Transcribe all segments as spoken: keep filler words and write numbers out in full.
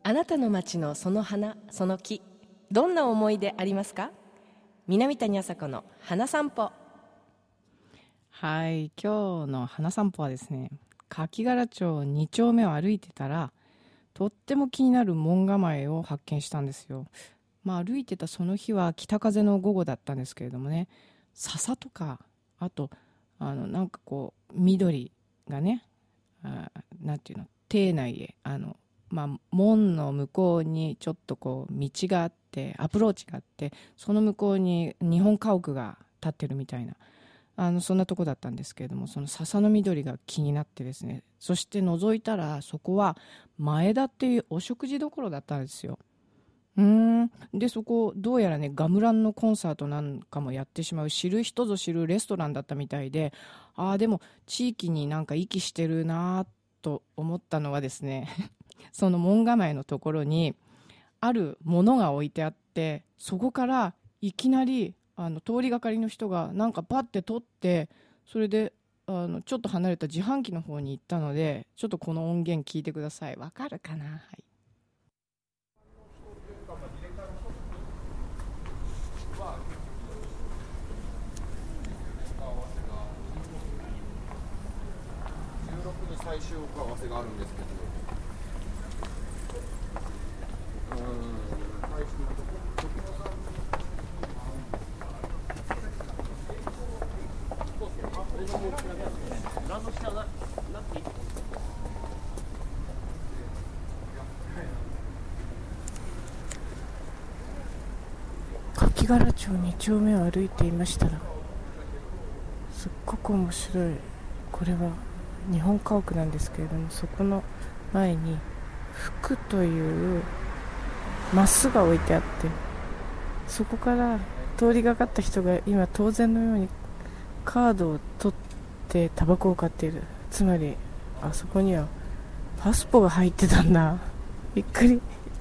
あなたの街のその花、その木、どんな思い出ありますか？南谷麻子の花散歩。 はい、今日の花散歩はですね、柿柄町に丁目を歩いてたら、とっても気になる門構えを発見したんですよ。まあ、歩いてたその日は北風の午後だったんですけれどもね、笹とか、あとあのなんかこう緑がね、あなんていうの、邸内へあの、まあ、門の向こうにちょっとこう道があって、アプローチがあって、その向こうに日本家屋が建ってるみたいな、あのそんなとこだったんですけれども、その笹の緑が気になってですね、そして覗いたらそこは前田っていうお食事処だったんですよ。うーんでそこどうやらね、ガムランのコンサートなんかもやってしまう知る人ぞ知るレストランだったみたいで、ああでも地域になんか息してるなと思ったのはですねその門構えのところにあるものが置いてあって、そこからいきなりあの通りがかりの人がなんかパッて取って、それであのちょっと離れた自販機の方に行ったので、ちょっとこの音源聞いてください。わかるかな。はい。 じゅうろくに最終合わせがあるんですけど、うーん、最終のとこ柿柄町に丁目を歩いていましたら、すっごく面白い、これは日本家屋なんですけれども、そこの前に福というマスが置いてあって、そこから通りがかった人が今当然のようにカードを取ってタバコを買っている。つまりあそこにはパスポが入ってたんだ。びっくり。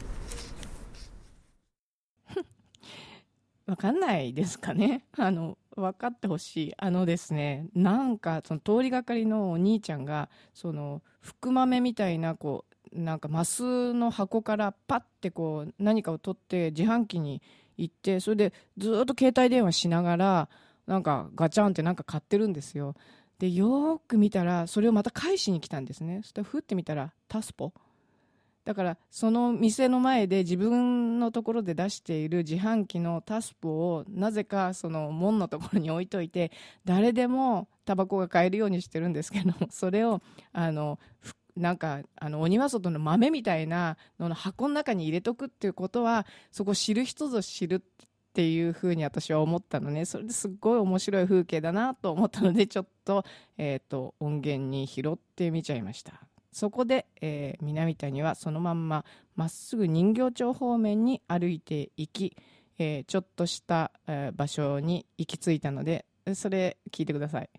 わかんないですかね。あの分かってほしい。あのですね、なんかその通りがかりのお兄ちゃんがその福豆みたいなこうなんかマスの箱からパッてこう何かを取って自販機に行って、それでずっと携帯電話しながらなんかガチャンってなんか買ってるんですよ。でよーく見たらそれをまた返しに来たんですね。そしてふって見たらタスポだから、その店の前で自分のところで出している自販機のタスポをなぜかその門のところに置いといて、誰でもタバコが買えるようにしてるんですけども、それをあのなんかあのお庭外の豆みたいなのの箱の中に入れとくっていうことは、そこ知る人ぞ知るっていうふうに私は思ったのね。それですっごい面白い風景だなと思ったので、ちょっと、えーと、音源に拾ってみちゃいました。そこで、えー、南谷はそのまんままっすぐ人形町方面に歩いていき、えー、ちょっとした、えー、場所に行き着いたので、それ聞いてください。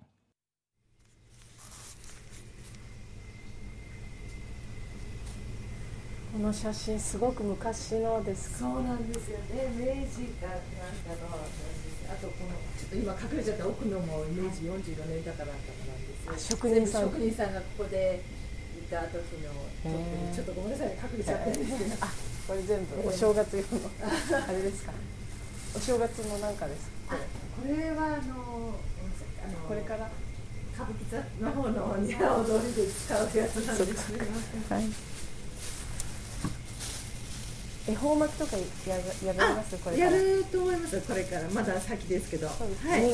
この写真すごく昔のですか？ そうなんですよね。明治かなんかのなんです。あとこのちょっと今隠れちゃった奥のも明治よんじゅうよねんだからなんですよ。 職人さん職人さんがここでいた時のちょっとごめんなさい、隠れちゃったんですけど、あ、 これ全部お正月用のあれですか？お正月のなんかですか？ これこれはあのあのこれから歌舞伎座の方のニラ踊りで使うやつなんですね。 はい。恵方巻きとかややられます？これからやると思います。これからまだ先ですけど、はい、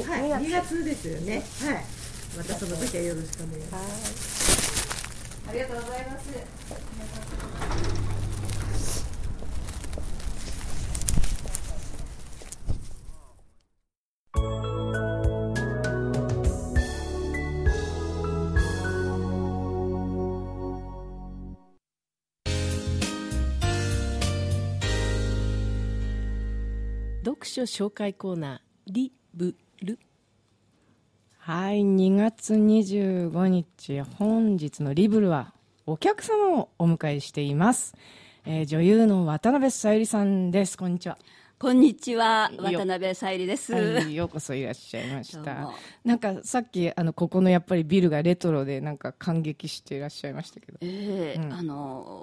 はい、にがつですよね。はい。またその時はよろしくお願いします。はい。ありがとうございます。 読書紹介コーナーリブル。 はい、にがつにじゅうごにち、本日のリブルはお客様をお迎えしています、えー、女優の渡辺さゆりさんです。こんにちは。 こんにちは、渡辺さゆりです、 はい、ようこそいらっしゃいました。なんかさっきあのここのやっぱりビルがレトロでなんか感激していらっしゃいましたけど、 えーうん、あの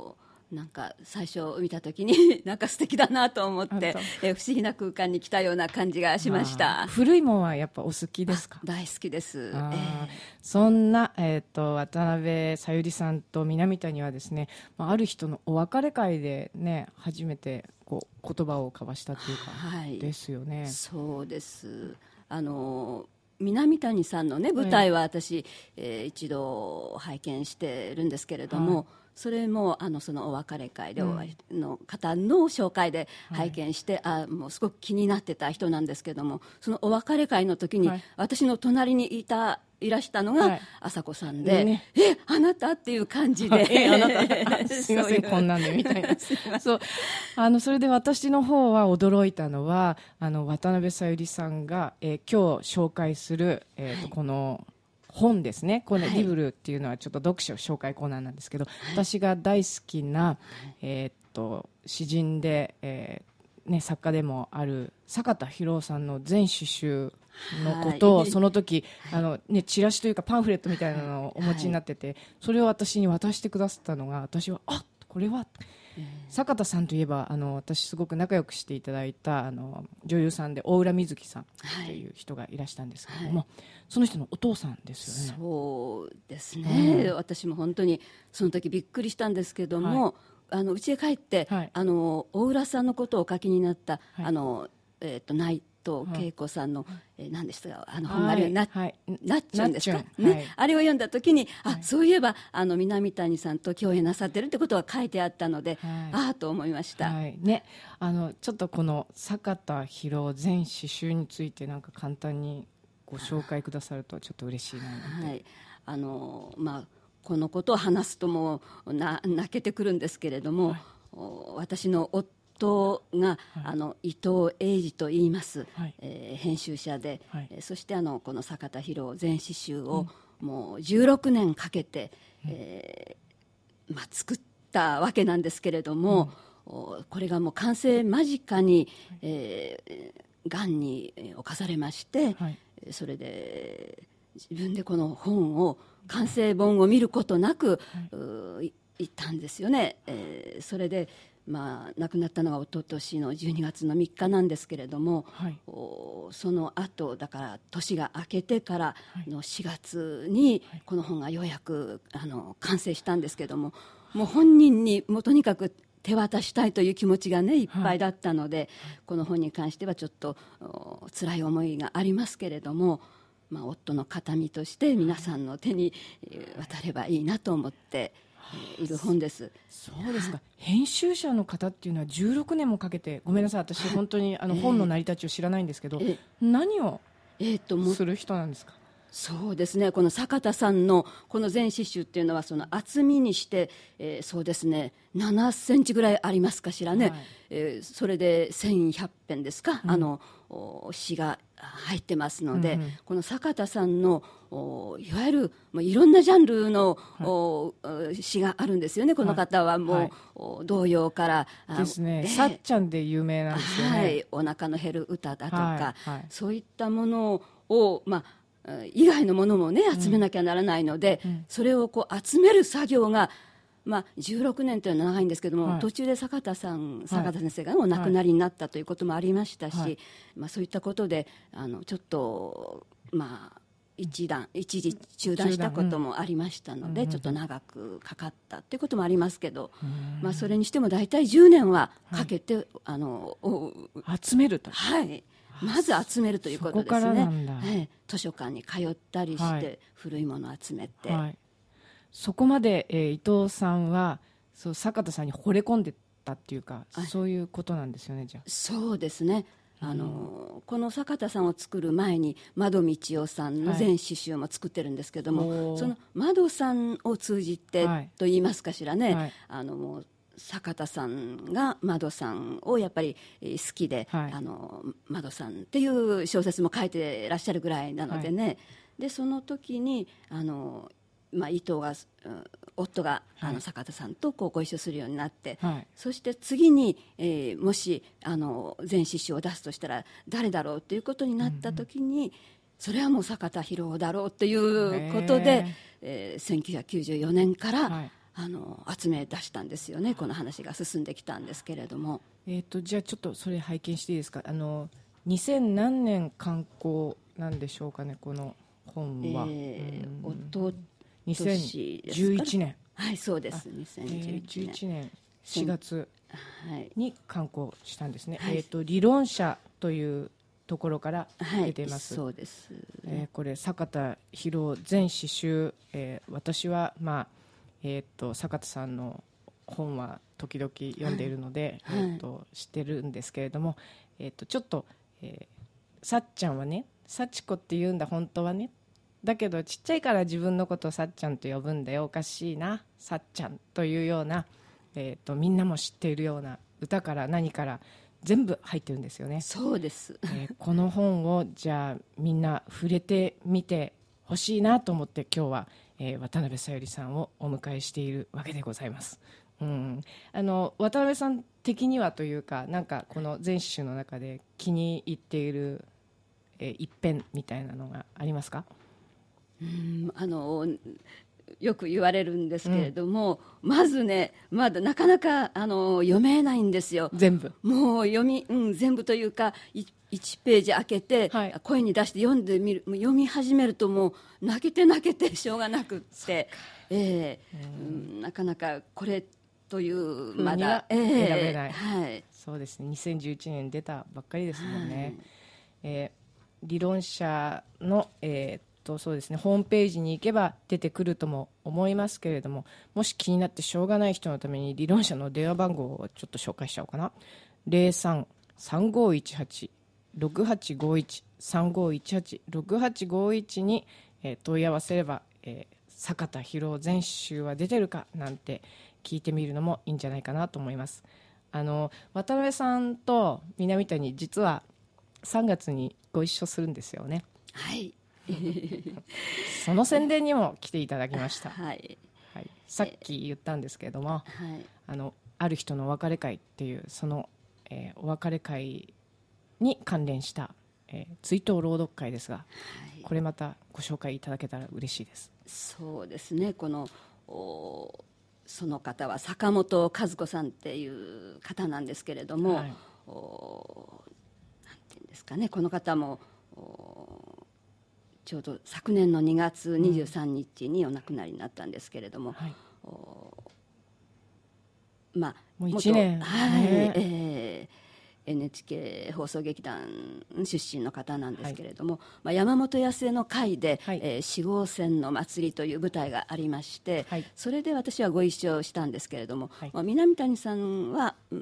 なんか最初見た時になんか素敵だなと思ってえ不思議な空間に来たような感じがしました。 古いものはやっぱお好きですか？ 大好きです、えー、 そんな、えー、と渡辺さゆりさんと南谷はですね、ある人のお別れ会で、ね、初めてこう言葉を交わしたというか、はい、ですよね。 そうです。あの南谷さんの、ね、舞台は私、えー、一度拝見してるんですけれども、はい、それもあのそのお別れ会で、うん、の方の紹介で拝見して、はい、あもうすごく気になってた人なんですけども、そのお別れ会の時に、はい、私の隣にいたいらしたのが朝子さんで、はいね、えあなたっていう感じで、 えあなたすいませんこんなんでみたいなそうあのそれで私の方は驚いたのはあの渡辺さゆりさんが、えー、今日紹介する、えーとはい、この本ですね、このリブルっていうのはちょっと読書紹介コーナーなんですけど、はい、私が大好きな、えー、っと詩人で、えーね、作家でもある坂田博さんの全詩集のことを、はい、その時、はい、あのね、チラシというかパンフレットみたいなのをお持ちになってて、はい、それを私に渡してくださったのが、私はあこれは、えー、坂田さんといえばあの私すごく仲良くしていただいたあの女優さんで大浦瑞希さんという人がいらしたんですけれども、はい、その人のお父さんですよね。 そうですね、うん、私も本当にその時びっくりしたんですけども、はい、あの家へ帰って、はい、あの大浦さんのことをお書きになった、はい、あのえー、と内藤恵子さんの、はい、えー、何でしたかあの本があるようにな、はい、なっちゃうんですか、ね、はい、あれを読んだ時に、あ、はい、そういえばあの南谷さんと共演なさってるってことが書いてあったので、はい、ああと思いました、 はいね、あのちょっとこの坂田博全詩集についてなんか簡単にご紹介くださるとちょっと嬉しいなので、はい、 あのまあ、このことを話すともうな泣けてくるんですけれども、はい、私の夫が、はい、あの伊藤英二と言います、はい、えー、編集者で、はい、えー、そしてあのこの坂田博全詩集を、うん、もうじゅうろくねんかけて、うん、えーまあ、作ったわけなんですけれども、うん、これがもう完成間近に、はい、えー、がんに侵されまして、はい、それで自分でこの本を完成本を見ることなく、はい、行ったんですよね、えー、それでまあ、亡くなったのが一昨年のじゅうにがつのみっかなんですけれども、はい、その後だから年が明けてからのしがつにこの本がようやくあの完成したんですけれども、もう本人にもうとにかく手渡したいという気持ちがねいっぱいだったので、はい、この本に関してはちょっと辛い思いがありますけれども、まあ、夫の形見として皆さんの手に渡ればいいなと思っている本です。 そうですか。編集者の方っていうのはじゅうろくねんもかけて、ごめんなさい私本当にあの本の成り立ちを知らないんですけど、えー、何をする人なんですか？ そうですね、この坂田さんのこの全詩集っていうのはその厚みにして、えー、そうですねななセンチぐらいありますかしらね、はい、えー、それでせんひゃくぺんですか、うん、あの詩が入ってますので、うんうん、この坂田さんのいわゆるもういろんなジャンルの、はい、詩があるんですよね。この方はもう、はいはい、童謡からですね、さっちゃんで有名なんですよね、 はい、お腹の減る歌だとか、はいはい、そういったものを、まあ、以外のものもね集めなきゃならないので、うんうん、それをこう集める作業が、まあ、じゅうろくねんというのは長いんですけども、はい、途中で坂田さん坂田先生がお亡くなりになったということもありましたし、はい、まあ、そういったことであのちょっとまあ一段一時中断したこともありましたので、うん、ちょっと長くかかったということもありますけど、まあ、それにしても大体じゅうねんはかけて、はい、あの集めると、 はい、まず集めるということですね。はい、図書館に通ったりして、はい、古いものを集めて、はい、 そこまで、えー、伊藤さんはそう坂田さんに惚れ込んでたっていうか、そういうことなんですよね。じゃあそうですね、あの、うん、この坂田さんを作る前に窓道夫さんの全詩集も作ってるんですけども、はい、その窓さんを通じて、はい、と言いますかしらね、はい、あのもう坂田さんが窓さんをやっぱり好きで、はい、あの窓さんっていう小説も書いてらっしゃるぐらいなのでね、はい、でその時にあのまあ、伊藤が、うん、夫が、はい、あの坂田さんとこうご一緒するようになって、はい、そして次に、えー、もしあの全詩集を出すとしたら誰だろうということになった時に、うん、それはもう坂田博だろうということで、えー、せんきゅうひゃくきゅうじゅうよねんから、はい、 あの集め出したんですよね。この話が進んできたんですけれども、 えー、とじゃあちょっとそれ拝見していいですか。あのにせん何年刊行なんでしょうかね、この本は。 えー、おとにせんじゅういちねん。 はい、そうです。にせんじゅういちねん、 えー、じゅういちねんしがつはいに刊行したんですね。 はい、 えー、と理論者というところから出ています。 はい、そうです、ね。 えー、これ坂田博全詩集、えー、私はまあえー、と坂田さんの本は時々読んでいるので、はい、えー、と知ってるんですけれども、えー、とちょっと、えー、さっちゃんはね、幸子って言うんだ本当はね、だけどちっちゃいから自分のことをさっちゃんと呼ぶんだよ、おかしいなさっちゃんというような、えー、とみんなも知っているような歌から何から全部入ってるんですよね。 そうです、 えー、この本をじゃあみんな触れてみてほしいなと思って今日は、えー、渡辺さゆりさんをお迎えしているわけでございます。うん、あの渡辺さん的にはというか、なんかこの全詩集の中で気に入っている、えー、一編みたいなのがありますか？ うん、あのよく言われるんですけれども、うん、まずね、まだなかなかあの読めないんですよ。 全部もう読み、うん、全部というかいいちページ開けて、はい、声に出して読んでみる、読み始めるともう泣けて泣けてしょうがなくって、えーうん、なかなかこれというまだ選べない、 えーはい、 そうですね。にせんじゅういちねん出たばっかりですもんね。はい、えー、理論者の、えーとそうですね、ホームページに行けば出てくるとも思いますけれども、もし気になってしょうがない人のために理論者の電話番号をちょっと紹介しちゃおうかな。 ゼロさん さんごいちはち ろくはちごいち さんごいちはち ろくはちごいち に、えー、問い合わせれば、えー、坂田博全詩集は出てるかなんて聞いてみるのもいいんじゃないかなと思います。あの渡辺さんと南谷実はさんがつにご一緒するんですよね。 はいその宣伝にも来ていただきました。 はいはい、さっき言ったんですけれども、 はい、 あのある人のお別れ会っていうその、えー、お別れ会に関連した、えー、追悼朗読会ですが、はい、これまたご紹介いただけたら嬉しいです。 そうですね、このその方は坂本和子さんっていう方なんですけれども、はい、おなんていうんですかね、この方もちょうど昨年のにがつにじゅうさんにちにお亡くなりになったんですけれども、はい、まあもういちねん、 はい、えー、エヌエイチケー 放送劇団出身の方なんですけれども、はい、まあ、山本康江の会で、はい、えー、四号線の祭りという舞台がありまして、はい、それで私はご一緒したんですけれども、はい、まあ、南谷さんは、うん、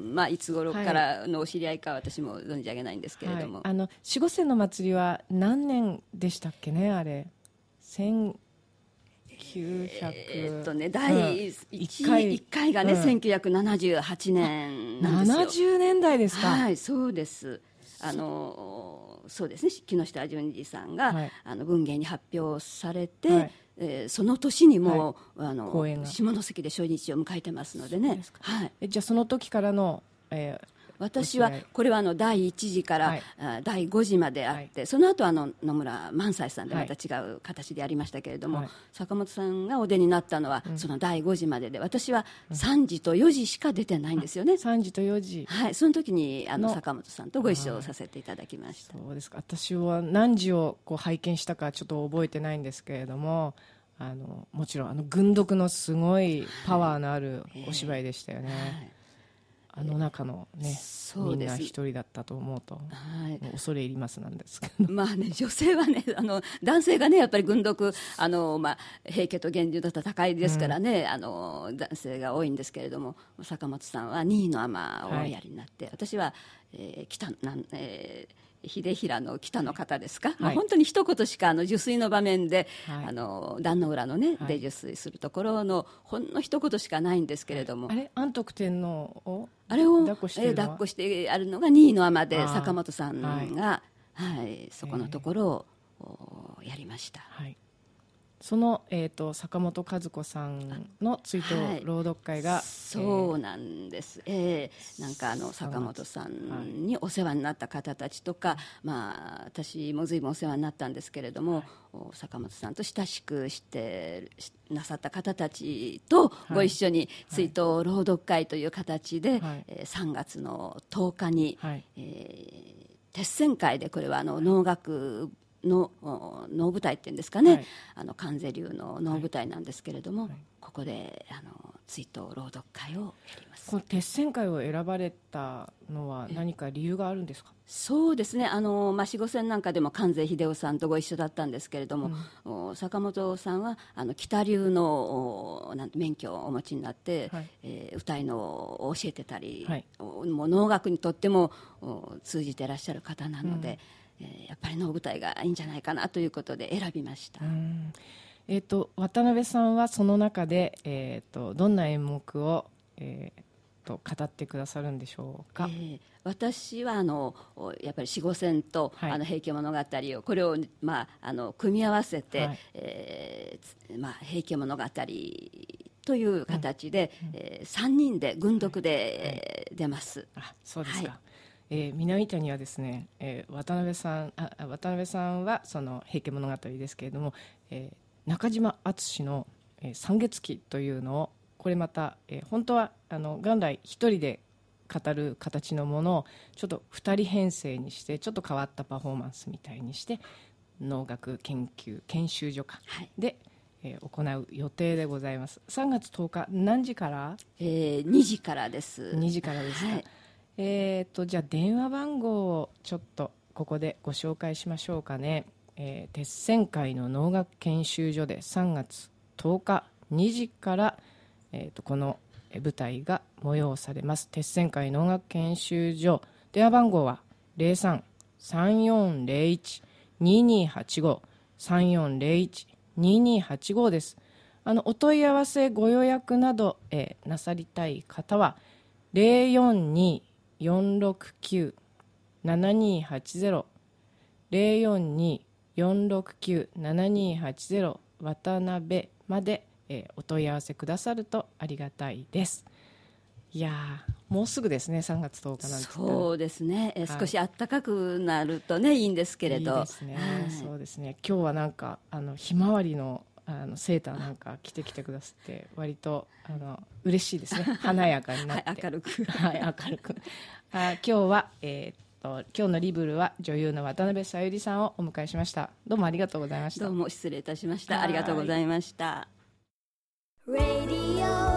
まあ、いつ頃からのお知り合いか私も存じ上げないんですけれども、 はい、あの四号線の祭りは何年でしたっけね、あれせんきゅうひゃく、 えーっとね、だいいちかいがね、うん、せんきゅうひゃくななじゅうはちねんなんですよ。 ななじゅうねんだいですか。 はい、そうです。あのそうですね、木下淳二さんが、はい、あの文芸に発表されて、はい、えー、その年にも、はい、あの下関で初日を迎えてますのでね。はい、 えじゃあその時からの、えー私はこれはあのだいいちじから、はい、だいごじまであって、はい、その後あの野村萬斎さんでまた違う形でやりましたけれども、はい、坂本さんがお出になったのはそのだいごじまでで、私はさんじとよじしか出てないんですよね。 さんじとよじ、 はい、その時にあの坂本さんとご一緒させていただきました。 そうですか。私は何時をこう拝見したかちょっと覚えてないんですけれども、あのもちろんあの群読のすごいパワーのあるお芝居でしたよね。はい、はい、あの中のね、みんな一人だったと思うと、はい、恐れ入りますなんですけど、 まあね、女性はね、あの男性がねやっぱり群読、あの、まあ、平家と源氏の戦いですからね、うん、あの男性が多いんですけれども、坂本さんはにいの尼をおやりになって、はい、私は、えー、北なん、えー秀平の北の方ですか、はい、まあ、本当に一言しかあの受水の場面で、はい、あの壇の浦のね、はい、で受水するところのほんの一言しかないんですけれども、 はい、あれ安徳天皇をあれを抱っこして、えー、抱っこしてあるのがにいの尼で坂本さんが、はいはい、そこのところを、えー、やりました。 はい、 その、えー、と坂本和子さんの追悼朗読会が、はい、 そうなんです、えー、なんかあの坂本さんにお世話になった方たちとか、はい、まあ、私も随分お世話になったんですけれども、はい、坂本さんと親しくしてなさった方たちとご一緒に追悼朗読会という形で、はい、えー、さんがつのとおかに、はい、えー、鉄線会で、これはあの能楽の能舞台っていうんですかね、はい、あの観世流の能舞台なんですけれども、はい、ここであの追悼朗読会をやります。 この鉄線会を選ばれたのは何か理由があるんですか？ そうですね、あの、まあ、四五線なんかでも観世秀夫さんとご一緒だったんですけれども、うん、坂本さんはあの北流のなんて免許をお持ちになって、はい、えー、歌いのを教えてたり、はい、もう能楽にとっても通じていらっしゃる方なので、うん、えー、やっぱり能舞台がいいんじゃないかなということで選びました。うん、 えー、と渡辺さんはその中で、えー、とどんな演目を、えー、と語ってくださるんでしょうか？えー、 私はあのやっぱり四五線と、はい、あの平家物語をこれを、まあ、あの組み合わせて、はい、えーまあ、平家物語という形で、うんうん、えー、さんにんで軍読で、はい、出ます。 あ、そうですか。はい、えー、南谷はですね、えー、渡辺さんあ渡辺さんはその平家物語ですけれども、えー、中島敦の、えー、三月期というのをこれまた、えー、本当はあの元来一人で語る形のものをちょっと二人編成にしてちょっと変わったパフォーマンスみたいにして能楽研究研修所かで、はい、えー、行う予定でございます。さんがつとおか何時から？ えー、にじからです。 にじからですか。はい、えー、とじゃあ電話番号をちょっとここでご紹介しましょうかね。えー、鉄線会の能楽研修所でさんがつとおかにじから、えー、とこの舞台が催されます。鉄線会能楽研修所、電話番号は ゼロさん さんよんゼロいち ににはちご さんよんゼロいち ににはちご です。あのお問い合わせご予約など、えー、なさりたい方はゼロよんに よんろくきゅう ななにはちゼロ ゼロよんに よんろくきゅう ななにはちゼロ 渡辺まで、えー、お問い合わせくださるとありがたいです。いやもうすぐですね、さんがつとおかなんて。 そうですね、えーはい、少し暖かくなるとねいいんですけれど。 いいですね、はい、そうですね。今日はなんかあのひまわりのあのセーターなんか着てきてくださって割とあの嬉しいですね。華やかになって、 はい、明るくはい明るくあ今日は、えー、っと今日のリブルは女優の渡辺さゆりさんをお迎えしました。どうもありがとうございました。 どうも失礼いたしました。ありがとうございました。 Radio